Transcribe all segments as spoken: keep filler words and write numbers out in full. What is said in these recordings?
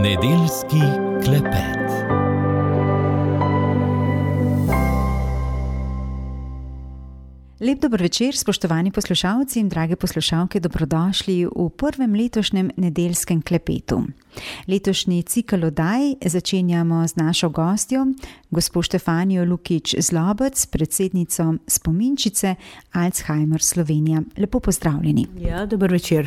Nedeljski klepet. Lep dober večer, spoštovani poslušalci in drage poslušalke, dobrodošli v prvem letošnjem nedeljskem klepetu. Letošnji cikel oddaj začenjamo z našo gostjo, gospo Štefanijo Lukić Zlobec, predsednico Spominčice Alzheimer Slovenija. Lepo pozdravljeni. Ja, dober večer.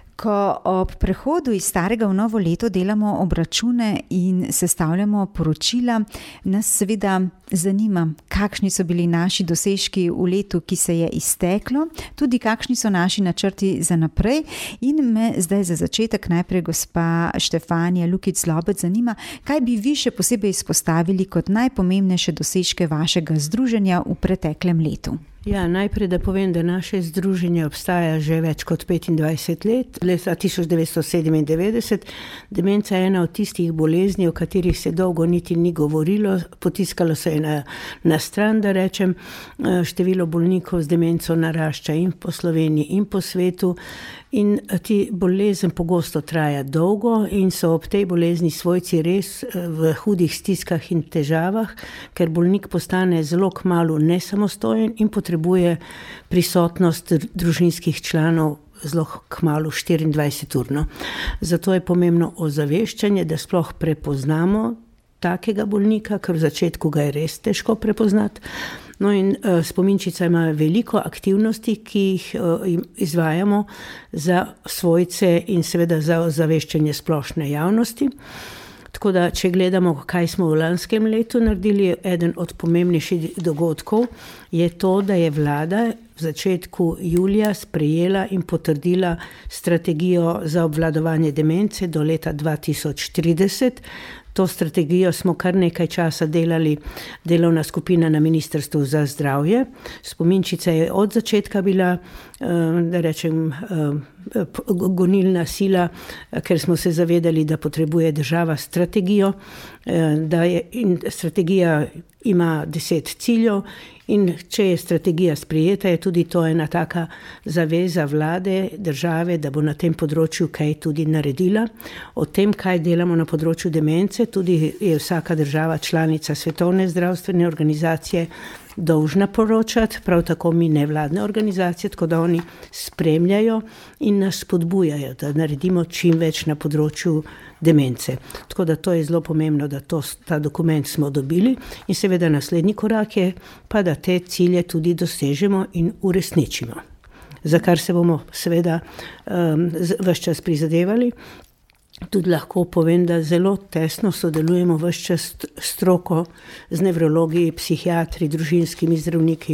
Ko ob prehodu iz starega v novo leto delamo obračune in sestavljamo poročila, nas seveda zanima, kakšni so bili naši dosežki v letu, ki se je izteklo, tudi kakšni so naši načrti za naprej. In me zdaj za začetek najprej gospa Štefanija Lukić Zlobec zanima, kaj bi vi še posebej izpostavili kot najpomembnejše dosežke vašega združenja v preteklem letu? Ja, najprej da povem, da naše združenje obstaja že več kot petindvajset let, leta tisoč devetsto sedemindevetdeset. Demenca je ena od tistih bolezni, o katerih se dolgo niti ni govorilo, potiskalo se je na, na stran, da rečem. Število bolnikov z demenco narašča in po Sloveniji in po svetu. In ti bolezen pogosto traja dolgo in so ob tej bolezni svojci res v hudih stiskah in težavah, ker bolnik postane zelo kmalu nesamostojen in potrebuje prisotnost družinskih članov zelo kmalu štiriindvajset urno. Zato je pomembno ozaveščanje, da sploh prepoznamo takega bolnika, ker v začetku ga je res težko prepoznati. No in uh, Spominčica ima veliko aktivnosti, ki jih uh, izvajamo za svojce in seveda za ozaveščanje splošne javnosti. Tako da, če gledamo, kaj smo v lanskem letu naredili, eden od pomembnejših dogodkov je to, da je vlada v začetku julija sprejela in potrdila strategijo za obvladovanje demence do leta dva tisoč trideset. To strategijo smo kar nekaj časa delali, delovna skupina na Ministrstvu za zdravje. Spominčica je od začetka bila, da rečem, gonilna sila, ker smo se zavedali, da potrebuje država strategijo, da je, in strategija ima deset ciljev. In če je strategija sprejeta, je tudi to ena taka zaveza vlade, države, da bo na tem področju kaj tudi naredila. O tem, kaj delamo na področju demence, tudi je vsaka država članica Svetovne zdravstvene organizacije dolžna poročati, prav tako mi nevladne organizacije, tako da oni spremljajo in nas spodbujajo, da naredimo čim več na področju demence. Tako da to je zelo pomembno, da to, ta dokument smo dobili in seveda naslednji korak je pa, da te cilje tudi dosežemo in uresničimo. Za kar se bomo seveda um, ves čas prizadevali. Tudi lahko povem, da zelo tesno sodelujemo ves čas stroko z nevrologi, psihiatri, družinskimi zdravniki,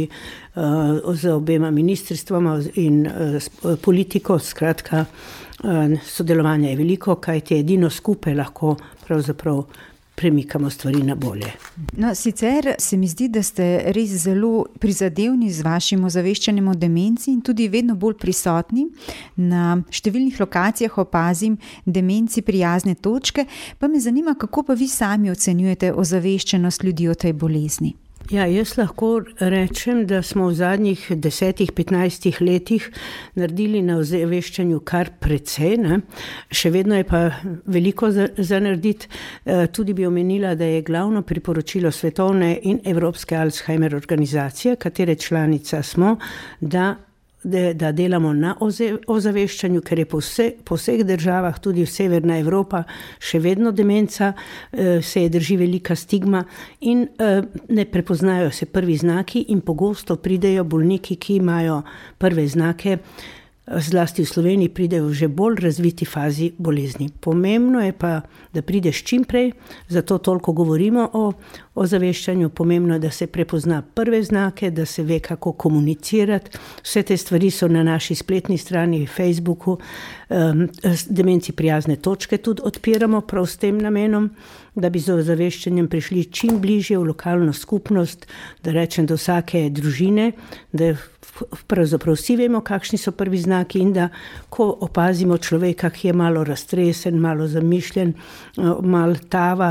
uh, z obema ministrstvoma in uh, politiko. Skratka, uh, sodelovanja je veliko, kajti edino skupaj lahko pravzaprav premikamo stvari na bolje. No, sicer se mi zdi, da ste res zelo prizadevni z vašim ozaveščanjem o demenci in tudi vedno bolj prisotni. Na številnih lokacijah opazim demenci prijazne točke, pa me zanima, kako pa vi sami ocenjujete ozaveščenost ljudi o tej bolezni. Ja, jaz lahko rečem, da smo v zadnjih desetih, petnajstih letih naredili na ozaveščanju kar precej, ne? Še vedno je pa veliko za, za narediti. E, tudi bi omenila, da je glavno priporočilo Svetovne in Evropske Alzheimer organizacije, katere članica smo, da da delamo na ozaveščanju, ker je po, vse, po vseh državah, tudi v Severna Evropa, še vedno demenca, se je drži velika stigma in ne prepoznajo se prvi znaki in pogosto pridejo bolniki, ki imajo prve znake, zlasti v Sloveniji pridejo v že bolj razviti fazi bolezni. Pomembno je pa, da prideš čim prej, zato toliko govorimo o ozaveščanju. Pomembno je, da se prepozna prve znake, da se ve, kako komunicirati. Vse te stvari so na naši spletni strani, Facebooku. Um, demenci prijazne točke tudi odpiramo prav s tem namenom, da bi z ozaveščanjem prišli čim bližje v lokalno skupnost, da rečem do vsake družine, da pravzaprav vsi vemo, kakšni so prvi znaki in da ko opazimo človeka, ki je malo raztresen, malo zamišljen, malo tava,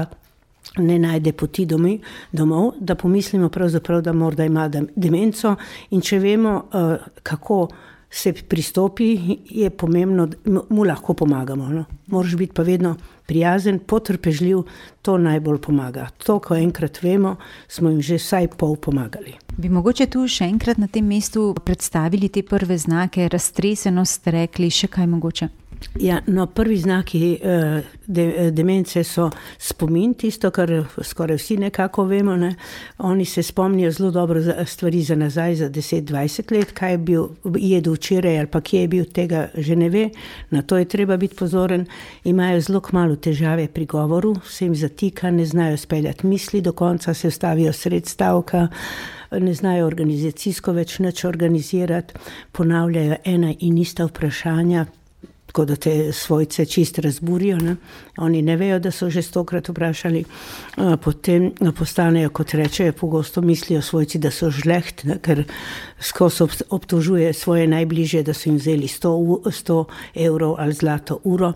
ne najde poti domi, domov, da pomislimo pravzaprav, da morda ima demenco in če vemo, kako se pristopi, je pomembno, da mu lahko pomagamo. No? Moraš biti pa vedno prijazen, potrpežljiv, to najbolj pomaga. To, ko enkrat vemo, smo jim že vsaj pol pomagali. Bi mogoče tu še enkrat na tem mestu predstavili te prve znake, raztresenost, ste rekli, še kaj mogoče? Ja, no, prvi znaki de, demence so spomin, tisto, kar skoraj vsi nekako vemo. Ne? Oni se spomnijo zelo dobro stvari za nazaj, za deset dvajset let, kaj je bil jedel včeraj ali pa kje je bil, tega že ne ve. Na to je treba biti pozoren. Imajo zelo kmalu težave pri govoru, se jim zatika, ne znajo speljati misli, do konca se vstavijo sred stavka, ne znajo organizacijsko več nič organizirati, ponavljajo ena in ista vprašanja, tako da te svojce čist razburijo. Ne? Oni ne vejo, da so že stokrat vprašali. Potem postanejo, kot rečejo, pogosto mislijo svojci, da so žleht, ne? Ker skozi obtožuje svoje najbližje, da so jim vzeli sto evrov ali zlato uro.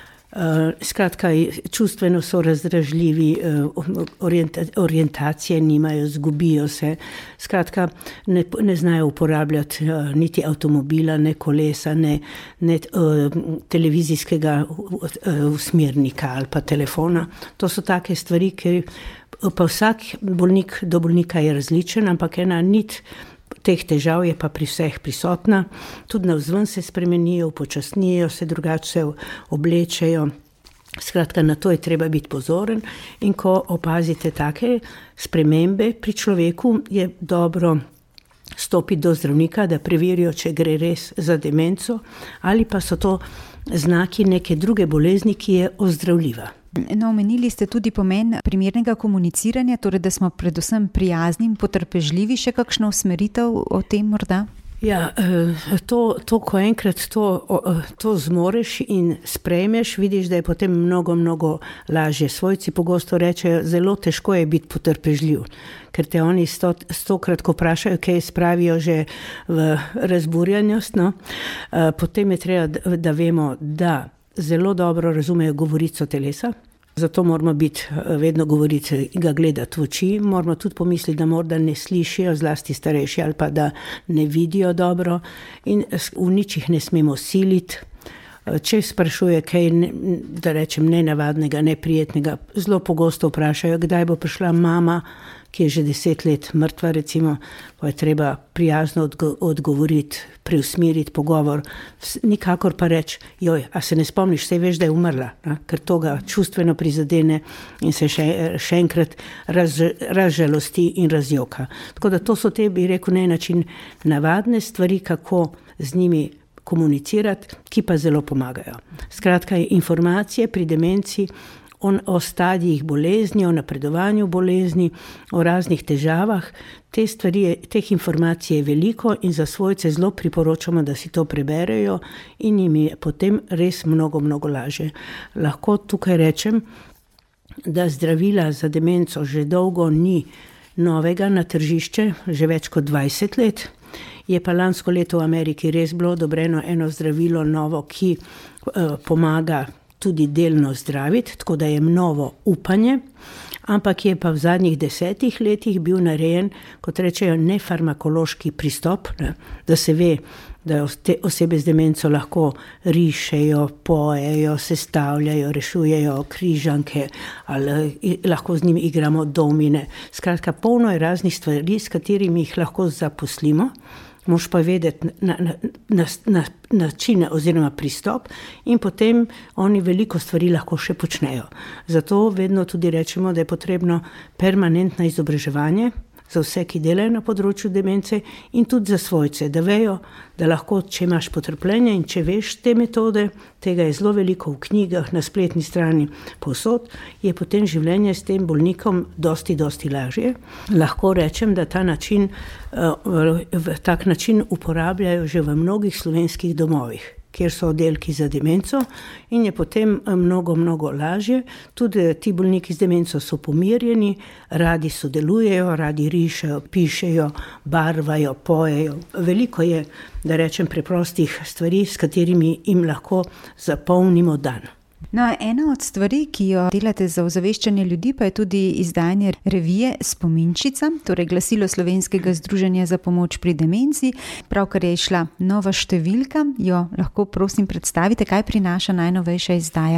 Uh, skratka, čustveno so razdražljivi, uh, orienta, orientacije nimajo, zgubijo se. Skratka, ne, ne znajo uporabljati uh, niti avtomobila, ne kolesa, ne, ne uh, televizijskega uh, usmernika ali pa telefona. To so take stvari, ki pa vsak bolnik do bolnika je različen, ampak ena nit teh težav je pa pri vseh prisotna. Tudi navzven se spremenijo, upočasnijo se, drugače se oblečejo. Skratka, na to je treba biti pozoren in ko opazite take spremembe pri človeku, je dobro stopiti do zdravnika, da preverijo, če gre res za demenco ali pa so to znaki neke druge bolezni, ki je ozdravljiva. No, omenili ste tudi pomen primernega komuniciranja, torej da smo predvsem prijazni in potrpežljivi. Še kakšno usmeritev o tem morda? Ja, to, to ko enkrat to, to zmoreš in sprejmeš, vidiš, da je potem mnogo, mnogo lažje. Svojci pogosto rečejo, zelo težko je biti potrpežljiv, ker te oni sto, stokrat, ko vprašajo, kaj spravijo že v razburjenost. No? Potem je treba, da vemo, da zelo dobro razumejo govorico telesa, zato moramo biti vedno govoriti, ga gledati v oči, moramo tudi pomisliti, da morda ne slišijo, zlasti starejši, ali pa da ne vidijo dobro in v ničih ne smemo siliti. Če sprašuje kaj, da rečem, nenavadnega, neprijetnega, zelo pogosto vprašajo, kdaj bo prišla mama, ki je že deset let mrtva, recimo, pa je treba prijazno odgo- odgovoriti, preusmeriti pogovor, nikakor pa reči, joj, a se ne spomniš, saj veš, da je umrla, ne? Ker to ga čustveno prizadene in se še, še enkrat raz, razžalosti in razjoka. Tako da to so te, bi rekel, ne način navadne stvari, kako z njimi komunicirati, ki pa zelo pomagajo. Skratka, informacije pri demenci o stadijih bolezni, o napredovanju bolezni, o raznih težavah. Te stvari, teh informacij je veliko in za svojce zelo priporočamo, da si to preberejo in jim je potem res mnogo, mnogo lažje. Lahko tukaj rečem, da zdravila za demenco že dolgo ni novega na tržišče, že več kot dvajset let. Je pa lansko leto v Ameriki res bilo odobreno eno zdravilo novo, ki uh, pomaga tudi delno zdraviti, tako da je novo upanje, ampak je pa v zadnjih desetih letih bil narejen, kot rečejo, nefarmakološki pristop, ne, da se ve, da te osebe z demenco lahko rišejo, pojejo, sestavljajo, rešujejo križanke ali lahko z njimi igramo domine. Skratka, polno je raznih stvari, s katerimi jih lahko zaposlimo. Moš pa vedeti na, na, na, na, načine oziroma pristop in potem oni veliko stvari lahko še počnejo. Zato vedno tudi rečemo, da je potrebno permanentno izobraževanje za vse, ki delajo na področju demence in tudi za svojce, da vejo, da lahko, če imaš potrpljenje in če veš te metode, tega je zelo veliko v knjigah, na spletni strani povsod, je potem življenje s tem bolnikom dosti, dosti lažje. Lahko rečem, da ta način, tak način uporabljajo že v mnogih slovenskih domovih, kjer so oddelki za demenco in je potem mnogo, mnogo lažje. Tudi ti bolniki z demenco so pomirjeni, radi sodelujejo, radi rišejo, pišejo, barvajo, pojejo. Veliko je, da rečem, preprostih stvari, s katerimi jim lahko zapolnimo dan. No, ena od stvari, ki jo delate za ozaveščanje ljudi, pa je tudi izdajanje revije Spominčica, torej glasilo Slovenskega združenja za pomoč pri demenci. Pravkar je išla nova številka, jo lahko prosim predstavite, kaj prinaša najnovejša izdaja?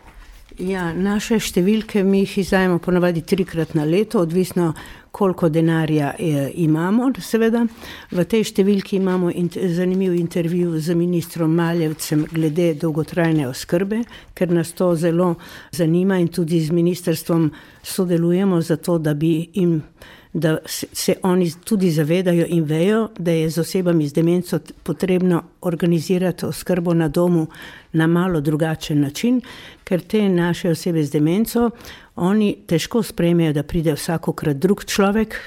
Ja, naše številke mi jih izdajamo ponavadi trikrat na leto, odvisno koliko denarja je, imamo, seveda. V tej številki imamo int- zanimiv intervju z ministrom Maljevcem glede dolgotrajne oskrbe, ker nas to zelo zanima in tudi z ministrstvom sodelujemo za to, da bi jim da se oni tudi zavedajo in vejo, da je z osebami z demenco potrebno organizirati oskrbo na domu na malo drugačen način, ker te naše osebe z demenco, oni težko sprejmejo, da pride vsakokrat drug človek,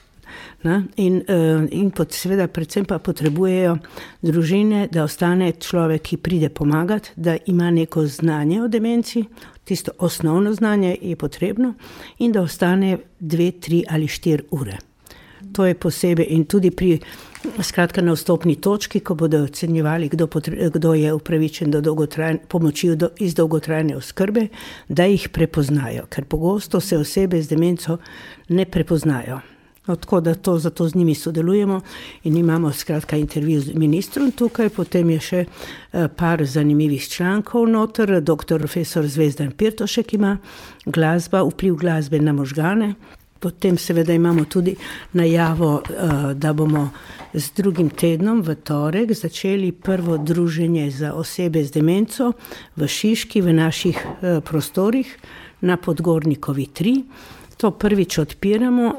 ne? In, in pot, seveda predvsem pa potrebujejo družine, da ostane človek, ki pride pomagati, da ima neko znanje o demenci, tisto osnovno znanje je potrebno in da ostane dve, tri ali štiri ure. To je posebej in tudi pri, skratka na vstopni točki, ko bodo ocenjevali, kdo, potre, kdo je upravičen do dolgotrajne pomoči do, iz dolgotrajne oskrbe, da jih prepoznajo, ker pogosto se osebe z demenco ne prepoznajo. Tako da to, zato z njimi sodelujemo in imamo skratka intervju z ministrom tukaj, potem je še par zanimivih člankov noter, doktor profesor Zvezdan Pirtošek ima glasba, vpliv glasbe na možgane, potem seveda imamo tudi najavo, da bomo z drugim tednom v torek začeli prvo druženje za osebe z demenco v Šiški, v naših prostorih na Podgornikovi tri. To prvič odpiramo,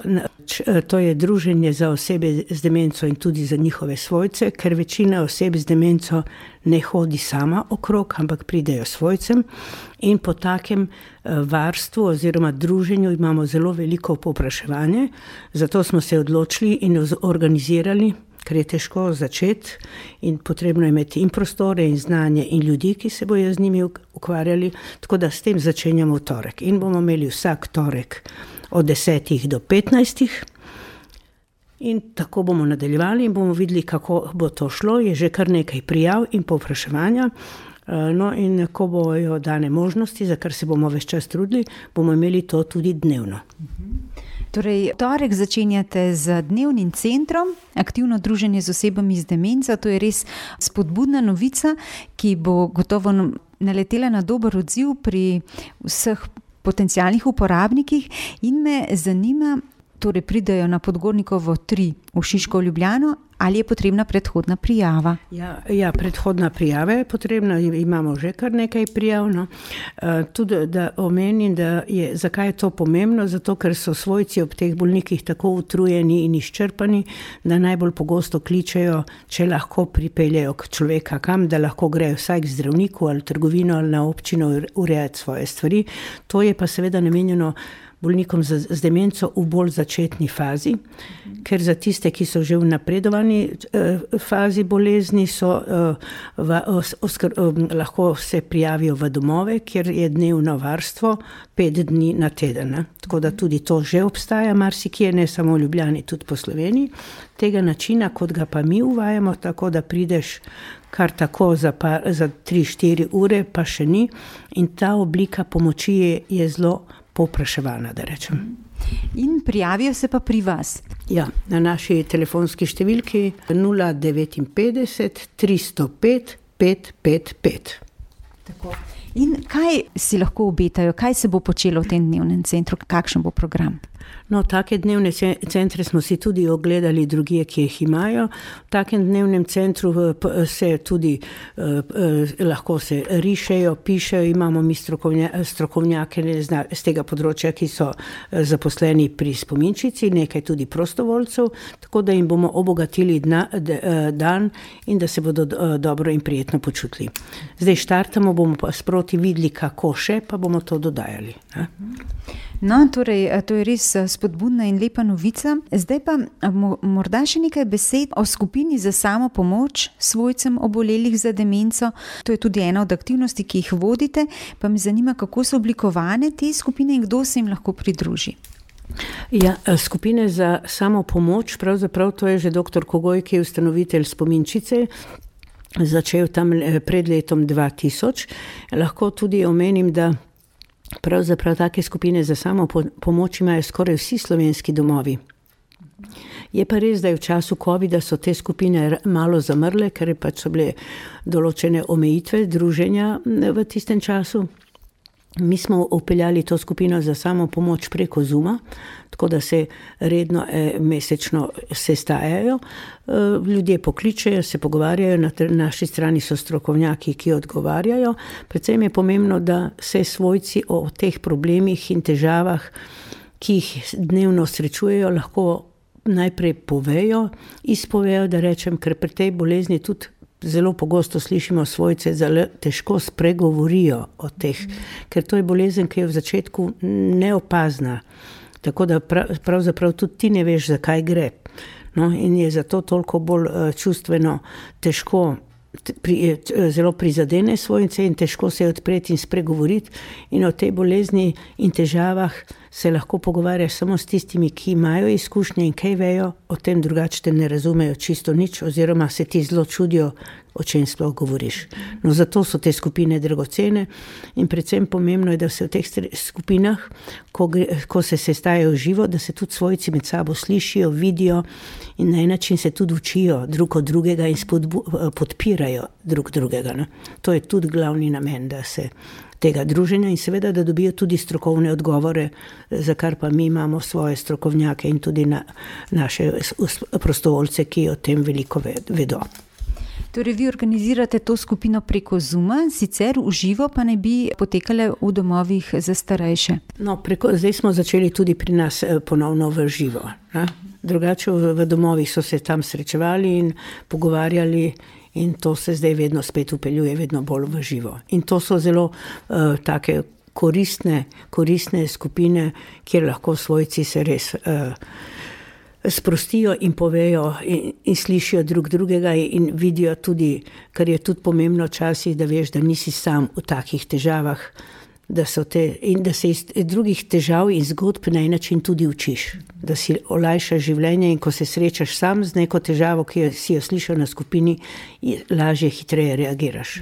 to je druženje za osebe z demenco in tudi za njihove svojce, ker večina oseb z demenco ne hodi sama okrog, ampak pridejo svojcem in po takem varstvu oziroma druženju imamo zelo veliko povpraševanje, zato smo se odločili in organizirali, ker je težko začeti in potrebno je imeti in prostore in znanje in ljudi, ki se bojo z njimi ukvarjali, tako da s tem začenjamo v torek. In bomo imeli vsak torek od desetih do petnajstih in tako bomo nadaljevali in bomo videli, kako bo to šlo. Je že kar nekaj prijav in povpraševanja. No in ko bojo dane možnosti, za kar se bomo ves čas trudili, bomo imeli to tudi dnevno. Torej, torek začenjate z dnevnim centrom, aktivno druženje z osebami z demenco. To je res spodbudna novica, ki bo gotovo naletela na dober odziv pri vseh potencialnih uporabnikih in me zanima, torej pridejo na Podgornikovo tri v Šiško v Ljubljano, ali je potrebna predhodna prijava? Ja, ja, predhodna prijava je potrebna, imamo že kar nekaj prijav. No. Uh, tudi da omenim, da je, zakaj je to pomembno, zato ker so svojci ob teh bolnikih tako utrujeni in izčrpani, da najbolj pogosto kličejo, če lahko pripeljejo k človeka kam, da lahko grejo vsaj k zdravniku ali trgovino ali na občino urejati svoje stvari. To je pa seveda namenjeno bolnikom z, z demenco v bolj začetni fazi, mhm. ker za tiste, ki so že v napredovani eh, fazi bolezni, so, eh, v, os, oskr, eh, lahko se prijavijo v domove, kjer je dnevno varstvo pet dni na teden. Ne? Tako da tudi to že obstaja marsikje, ne samo v Ljubljani, tudi po Sloveniji. Tega načina, kot ga pa mi uvajamo, tako da prideš kar tako za, pa, za tri štiri ure, pa še ni. In ta oblika pomoči je, je zelo povpraševana, da rečem. In prijavijo se pa pri vas? Ja, na naši telefonski številki nula devetinpetdeset tristo pet pet pet pet. Tako. In kaj si lahko obetajo, kaj se bo počelo v tem dnevnem centru, kakšen bo program? No, take dnevne centre smo si tudi ogledali drugje, ki jih imajo. V takem dnevnem centru se tudi eh, lahko se rišejo, pišejo, imamo mi strokovnja, strokovnjake z tega področja, ki so zaposleni pri Spominčici, nekaj tudi prostovoljcev, tako da jim bomo obogatili dna, d, dan in da se bodo dobro in prijetno počutili. Zdaj štartamo, bomo pa sproti videli, kako še, pa bomo to dodajali. Ne? No, torej, to je res spodbudna in lepa novica. Zdaj pa morda še nekaj besed o skupini za samo pomoč svojcem obolelih za demenco. To je tudi ena od aktivnosti, ki jih vodite, pa me zanima, kako so oblikovane te skupine in kdo se jim lahko pridruži. Ja, skupine za samo pomoč, pravzaprav to je že doktor Kogoj, ki je ustanovitelj Spominčice. začel tam pred letom dva tisoč. Lahko tudi omenim, da pravzaprav take skupine za samo pomoč imajo skoraj vsi slovenski domovi. Je pa res, da je v času covida so te skupine malo zamrle, ker pač so bile določene omejitve druženja v tistem času. Mi smo upeljali to skupino za samo pomoč preko Zooma, tako da se redno eh, mesečno sestajajo. Eh, ljudje pokličejo, se pogovarjajo, na naši strani so strokovnjaki, ki odgovarjajo. Predvsem je pomembno, da se svojci o teh problemih in težavah, ki jih dnevno srečujejo, lahko najprej povejo, izpovejo, da rečem, ker pri tej bolezni tudi zelo pogosto slišimo svojce, da težko spregovorijo o teh, ker to je bolezen, ki je v začetku neopazna. Tako da pravzaprav tudi ti ne veš, zakaj gre. No, in je zato toliko bolj čustveno težko, pri, zelo prizadene svojce in težko se odpreti in spregovoriti. In o tej bolezni in težavah se lahko pogovarjaš samo s tistimi, ki imajo izkušnje in kaj vejo, o tem drugače te ne razumejo čisto nič, oziroma se ti zelo čudijo, o čem sploh govoriš. No, zato so te skupine dragocene in predvsem pomembno je, da se v teh skupinah, ko, ko se sestajajo živo, da se tudi svojci med sabo slišijo, vidijo in na en način se tudi učijo drug od drugega in spodbu, podpirajo drug drugega. Ne? To je tudi glavni namen, da se tega druženja in seveda, da dobijo tudi strokovne odgovore, za kar pa mi imamo svoje strokovnjake in tudi na, naše prostovoljce, ki o tem veliko vedo. Torej, vi organizirate to skupino preko Zooma, sicer v živo pa ne bi potekale v domovih za starejše? No, preko, zdaj smo začeli tudi pri nas ponovno v živo. Ne? Drugače v, v domovih so se tam srečevali in pogovarjali in to se zdaj vedno spet upeljuje, vedno bolj v živo. In to so zelo uh, take koristne, koristne skupine, kjer lahko svojci se res uh, sprostijo in povejo in, in slišijo drug drugega in vidijo tudi, kar je tudi pomembno včasih, da veš, da nisi sam v takih težavah, da so te, in da se iz drugih težav in zgodb na en način tudi učiš, da si olajšaš življenje in ko se srečaš sam z neko težavo, ki si jo slišal na skupini, lažje, hitreje reagiraš.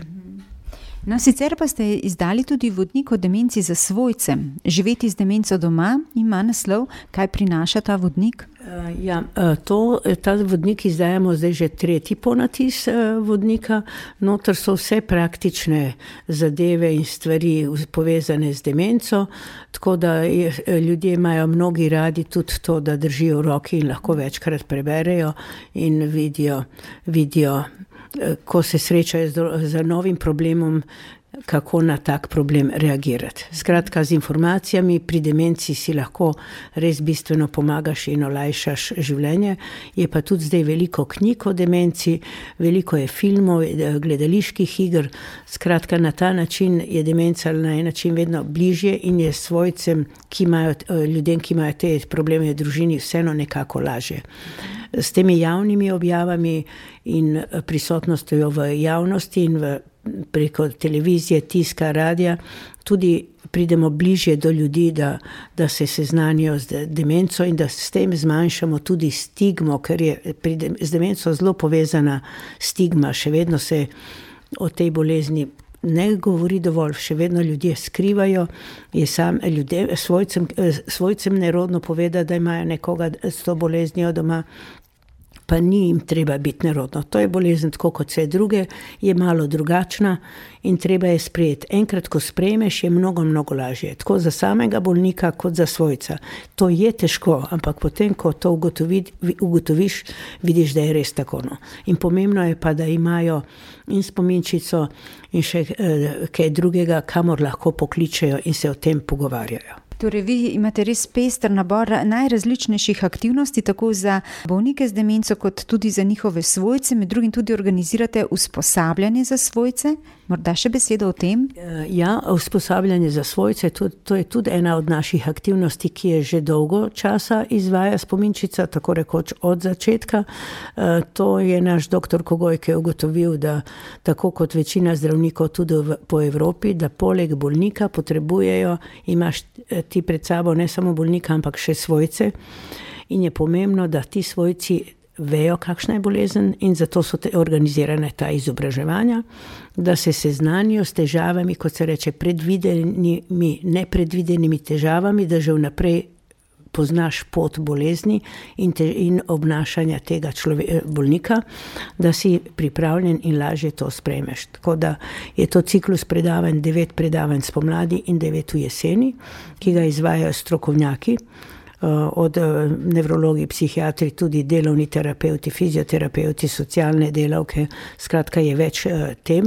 No, sicer pa ste izdali tudi vodnik o demenci za svojce. Živeti z demenco doma ima naslov, kaj prinaša ta vodnik? Ja, to, ta vodnik izdajamo zdaj že tretji ponatis vodnika. Noter so vse praktične zadeve in stvari povezane z demenco, tako da je, ljudje imajo mnogi radi tudi to, da držijo v roki in lahko večkrat preberejo in vidijo, vidijo ko se srečajo z, z novim problemom, kako na tak problem reagirati. Skratka, z informacijami pri demenci si lahko res bistveno pomagaš in olajšaš življenje. Je pa tudi zdaj veliko knjig o demenci, veliko je filmov, gledaliških iger. Skratka, na ta način je demenca na en način vedno bližje in je svojcem, ki imajo, ljudem, ki imajo te probleme v družini, vseeno nekako lažje. S temi javnimi objavami in prisotnostjo v javnosti in v preko televizije, tiska, radija, tudi pridemo bližje do ljudi, da, da se seznanijo z demenco in da s tem zmanjšamo tudi stigmo, ker je pri, z demenco zelo povezana stigma. Še vedno se o tej bolezni ne govori dovolj, še vedno ljudje skrivajo, je sam ljudje, svojcem, svojcem nerodno poveda, da imajo nekoga s to boleznijo doma, pa ni jim treba biti nerodno. To je bolezen, tako kot vse druge, je malo drugačna in treba je sprejeti. Enkrat, ko sprejmeš, je mnogo, mnogo lažje. Tako za samega bolnika, kot za svojca. To je težko, ampak potem, ko to ugotovi, ugotoviš, vidiš, da je res tako. No. In pomembno je pa, da imajo in spominčico in še eh, kaj drugega, kamor lahko pokličejo in se o tem pogovarjajo. Torej, vi imate res pester nabor najrazličnejših aktivnosti, tako za bolnike z demenco, kot tudi za njihove svojce. Med drugim tudi organizirate usposabljanje za svojce. Morda še besedo o tem? Ja, usposabljanje za svojce, to, to je tudi ena od naših aktivnosti, ki je že dolgo časa izvaja spominčica, tako rekoč od začetka. To je naš doktor Kogoj, ki je ugotovil, da tako kot večina zdravnikov tudi v, po Evropi, da poleg bolnika potrebujejo, imaš ti pred sabo ne samo bolnika, ampak še svojce. In je pomembno, da ti svojci vejo, kakšna je bolezen, in zato so te organizirane ta izobraževanja, da se seznanijo s težavami, kot se reče, predvidenimi, nepredvidenimi težavami, da že vnaprej poznaš pot bolezni in, te, in obnašanja tega človeka, bolnika, da si pripravljen in lažje to sprejmeš. Tako da je to ciklus predavanj, devet predavanj spomladi in devet v jeseni, ki ga izvajajo strokovnjaki, od nevrologi, psihiatri, tudi delovni terapeuti, fizioterapeuti, socialne delavke, skratka je več tem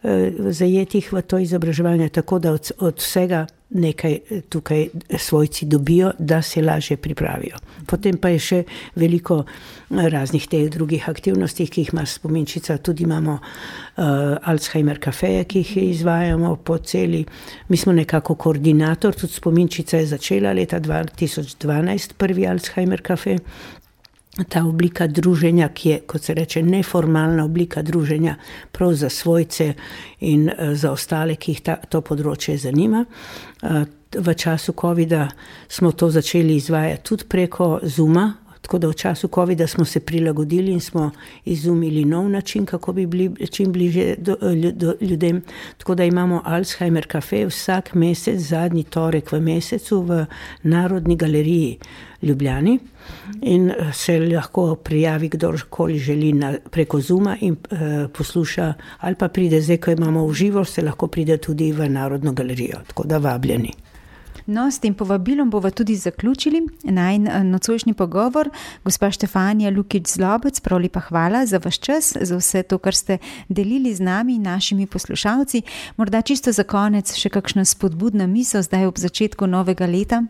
zajetih v to izobraževanje, tako da od, od vsega nekaj tukaj svojci dobijo, da se lažje pripravijo. Potem pa je še veliko raznih teh drugih aktivnosti, ki jih ima Spominčica. Tudi imamo uh, Alzheimer kafeje, ki jih izvajamo po celi. Mi smo nekako koordinator, tudi Spominčica je začela leta dva tisoč dvanajst prvi Alzheimer kafe. Ta oblika druženja, ki je, kot se reče, neformalna oblika druženja prav za svojce in za ostale, ki jih ta, to področje zanima. V času covida smo to začeli izvajati tudi preko Zooma, tako da v času covida smo se prilagodili in smo izumili nov način, kako bi bili čim bliže do, do ljudem. Tako da imamo Alzheimer kafe vsak mesec, zadnji torek v mesecu v Narodni galeriji Ljubljani in se lahko prijavi kdorkoli želi na, preko Zooma in uh, posluša, ali pa pride, zdaj ko imamo v živo, se lahko pride tudi v Narodno galerijo, tako da vabljeni. No, s tem povabilom bova tudi zaključili najin nocojšnji pogovor. Gospa Štefanija Lukić Zlobec, prav lepa hvala za vaš čas, za vse to, kar ste delili z nami in našimi poslušalci. Morda čisto za konec še kakšna spodbudna misel zdaj ob začetku novega leta?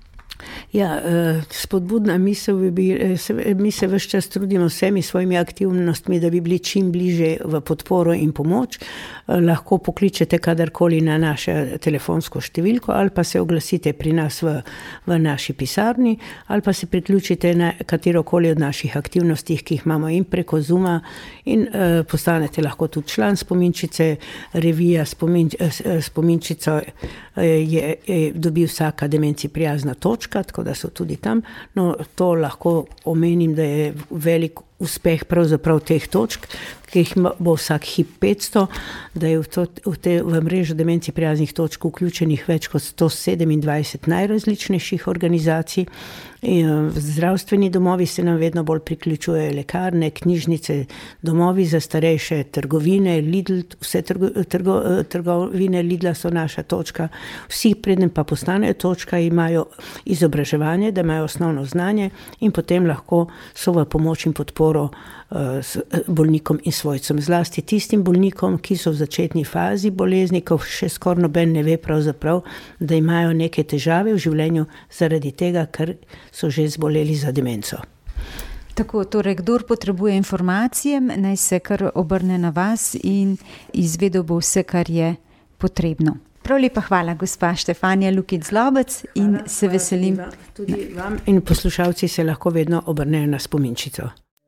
Ja, spodbudna misel bi bili, mi se ves čas trudimo vsemi svojimi aktivnostmi, da bi bili čim bliže v podporo in pomoč. Lahko pokličete kadarkoli na našo telefonsko številko ali pa se oglasite pri nas v, v naši pisarni ali pa se priključite na katerokoli od naših aktivnosti, ki jih imamo in preko Zooma in uh, postanete lahko tudi član Spominčice. Revija Spomin, Spominčico je, je dobi vsaka demenci prijazna točka, tako da so tudi tam. No, to lahko omenim, da je velik uspeh pravzaprav teh točk, ki jih bo vsak hip petsto, da je v, to, v, te, v mrežo demenci prijaznih točk vključenih več kot sto sedemindvajset najrazličnejših organizacij. In zdravstveni domovi se nam vedno bolj priključujejo, lekarne, knjižnice, domovi za starejše, trgovine, Lidl, vse trgo, trgo, trgovine Lidla so naša točka. Vsi predtem pa postanejo točka, imajo izobraževanje, da imajo osnovno znanje in potem lahko so v pomoč in podporo uh, bolnikom in svojcem. Zlasti tistim bolnikom, ki so v začetni fazi bolezni, ko še skoraj noben ne ve pravzaprav, da imajo neke težave v življenju zaradi tega, ker so že zboleli za demenco. Tako, torej, kdor potrebuje informacije, naj se kar obrne na vas in izvedel bo vse, kar je potrebno. Prav lepa hvala, gospa Štefanija Lukić Zlobec in hvala, se veselim. Tudi, tudi vam in poslušalci se lahko vedno obrnejo na Spominčico.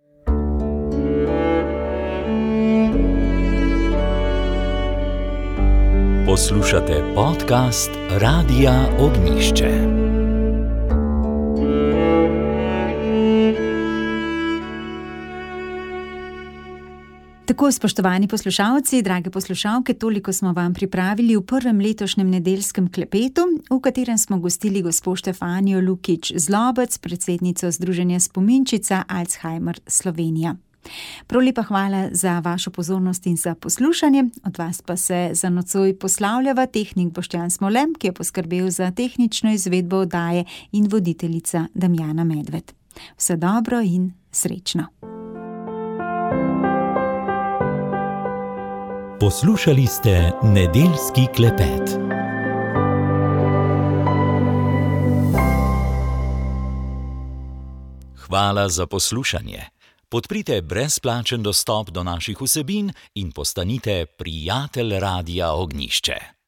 Poslušate podcast Radia Ognjišče. Tako, spoštovani poslušalci, drage poslušalke, toliko smo vam pripravili v prvem letošnjem nedeljskem klepetu, v katerem smo gostili gospo Štefanijo Lukić Zlobec, predsednico Združenja Spominčica Alzheimer Slovenija. Prav lepa hvala za vašo pozornost in za poslušanje. Od vas pa se za nocoj poslavljava tehnik Boštjan Smolem, ki je poskrbel za tehnično izvedbo oddaje, in voditeljica Damjana Medved. Vse dobro in srečno. Poslušali ste nedeljski klepet. Hvala za poslušanje. Podprite brezplačen dostop do naših vsebin in postanite prijatelj Radia Ognjišče.